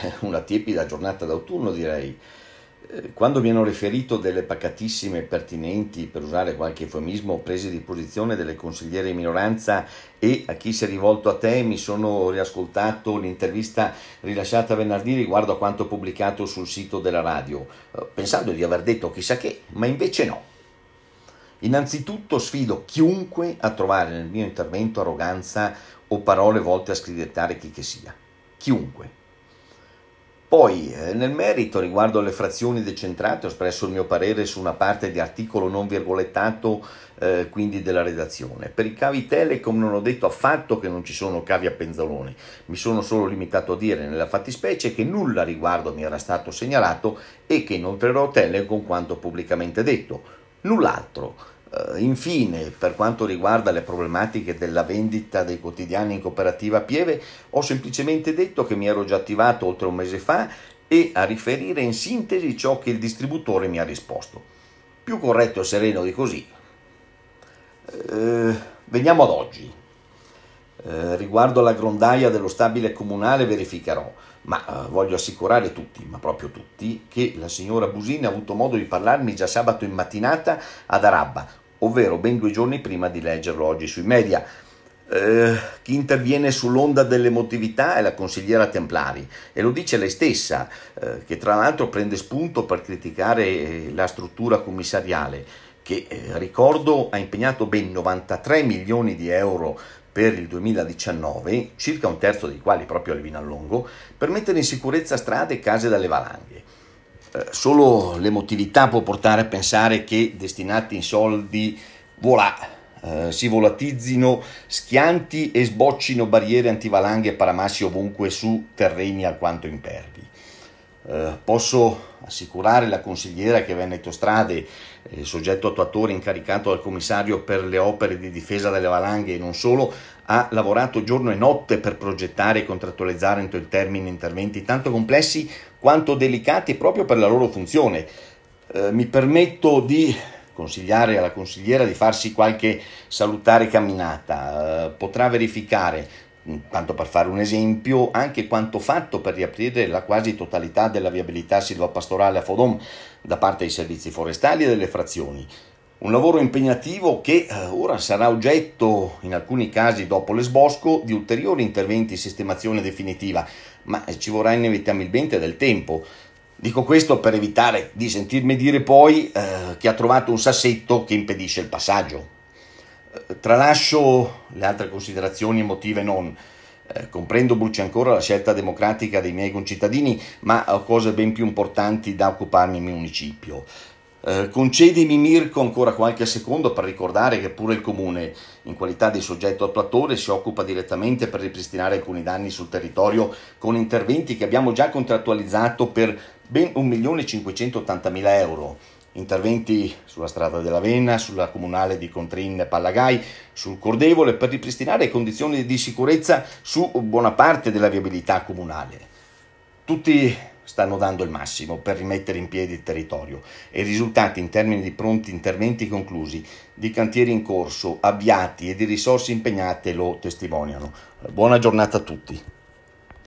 una tiepida giornata d'autunno, direi. Quando mi hanno riferito delle pacatissime e pertinenti, per usare qualche eufemismo, prese di posizione delle consigliere di minoranza e a chi si è rivolto a te, mi sono riascoltato l'intervista rilasciata venerdì riguardo a quanto pubblicato sul sito della radio, pensando di aver detto chissà che, ma invece no. Innanzitutto sfido chiunque a trovare nel mio intervento arroganza o parole volte a scridettare chi che sia. Chiunque. Poi, nel merito, riguardo alle frazioni decentrate, ho espresso il mio parere su una parte di articolo non virgolettato, quindi della redazione. Per i cavi Telecom non ho detto affatto che non ci sono cavi a penzoloni, mi sono solo limitato a dire nella fattispecie che nulla a riguardo mi era stato segnalato e che inoltrerò Telecom quanto pubblicamente detto. Null'altro. Infine, per quanto riguarda le problematiche della vendita dei quotidiani in cooperativa Pieve, ho semplicemente detto che mi ero già attivato oltre un mese fa e a riferire in sintesi ciò che il distributore mi ha risposto. Più corretto e sereno di così. Veniamo ad oggi. Riguardo alla grondaia dello stabile comunale verificherò, ma voglio assicurare tutti, ma proprio tutti, che la signora Busini ha avuto modo di parlarmi già sabato in mattinata ad Arabba, ovvero ben 2 giorni prima di leggerlo oggi sui media. Chi interviene sull'onda dell'emotività è la consigliera Templari e lo dice lei stessa, che tra l'altro prende spunto per criticare la struttura commissariale che, ricordo, ha impegnato ben 93 milioni di euro per il 2019, circa un terzo dei quali proprio al Vinallongo, per mettere in sicurezza strade e case dalle valanghe. Solo l'emotività può portare a pensare che destinati in soldi, si volatizzino schianti e sboccino barriere antivalanghe e paramassi ovunque su terreni alquanto impervi. Posso assicurare la consigliera che Veneto Strade, soggetto attuatore incaricato dal commissario per le opere di difesa dalle valanghe e non solo, ha lavorato giorno e notte per progettare e contrattualizzare entro il termine interventi tanto complessi quanto delicati proprio per la loro funzione. Mi permetto di consigliare alla consigliera di farsi qualche salutare camminata. Potrà verificare, tanto per fare un esempio, anche quanto fatto per riaprire la quasi totalità della viabilità silvopastorale a Fodon da parte dei servizi forestali e delle frazioni. Un lavoro impegnativo che ora sarà oggetto, in alcuni casi dopo l'esbosco, di ulteriori interventi di sistemazione definitiva, ma ci vorrà inevitabilmente del tempo. Dico questo per evitare di sentirmi dire poi che ha trovato un sassetto che impedisce il passaggio. Tralascio le altre considerazioni emotive non. Comprendo bruci ancora la scelta democratica dei miei concittadini, ma ho cose ben più importanti da occuparmi in municipio. Concedimi Mirko ancora qualche secondo per ricordare che pure il Comune, in qualità di soggetto attuatore, si occupa direttamente per ripristinare alcuni danni sul territorio con interventi che abbiamo già contrattualizzato per ben 1.580.000 euro. Interventi sulla strada dell'Avenna, sulla comunale di Contrin e Pallagai, sul Cordevole per ripristinare condizioni di sicurezza su buona parte della viabilità comunale. Tutti stanno dando il massimo per rimettere in piedi il territorio e i risultati in termini di pronti interventi conclusi, di cantieri in corso, avviati e di risorse impegnate lo testimoniano. Buona giornata a tutti.